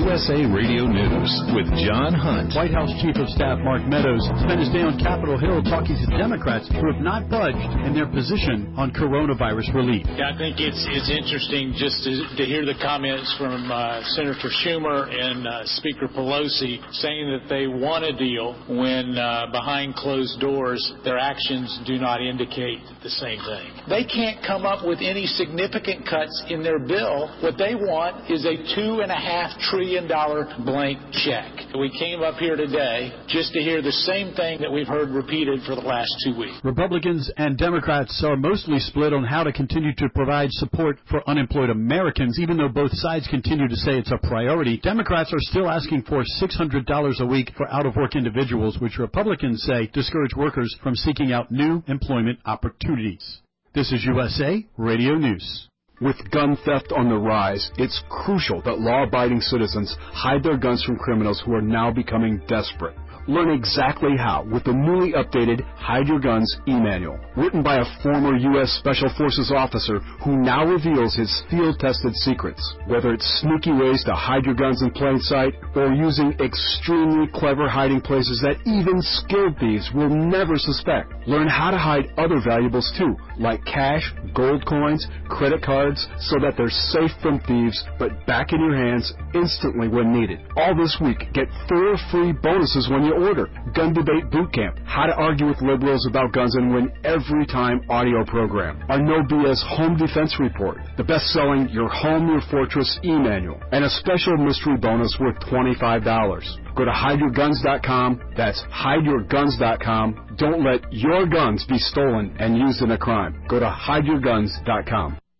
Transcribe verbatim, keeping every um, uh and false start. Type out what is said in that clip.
U S A Radio News with John Hunt. White House Chief of Staff Mark Meadows spent his day on Capitol Hill talking to Democrats who have not budged in their position on coronavirus relief. Yeah, I think it's it's interesting just to, to hear the comments from uh, Senator Schumer and uh, Speaker Pelosi saying that they want a deal when uh, behind closed doors their actions do not indicate the same thing. They can't come up with any significant cuts in their bill. What they want is a two and a half trillion dollar blank check. We came up here today just to hear the same thing that we've heard repeated for the last two weeks. Republicans and Democrats are mostly split on how to continue to provide support for unemployed Americans, even though both sides continue to say it's a priority. Democrats are still asking for six hundred dollars a week for out-of-work individuals, which Republicans say discourage workers from seeking out new employment opportunities. This is U S A Radio News. With gun theft on the rise, it's crucial that law-abiding citizens hide their guns from criminals who are now becoming desperate. Learn exactly how with the newly updated Hide Your Guns e-manual, written by a former U S Special Forces officer who now reveals his field-tested secrets. Whether it's sneaky ways to hide your guns in plain sight or using extremely clever hiding places that even skilled thieves will never suspect. Learn how to hide other valuables too, like cash, gold coins, credit cards, so that they're safe from thieves but back in your hands instantly when needed. All this week, get four free bonuses when you order. Gun Debate Boot Camp, how to argue with liberals about guns and win every time audio program. Our No B S Home Defense Report, the best-selling Your Home, Your Fortress e-manual, and a special mystery bonus worth twenty-five dollars. Go to hide your guns dot com. That's hide your guns dot com. Don't let your guns be stolen and used in a crime. Go to hide your guns dot com.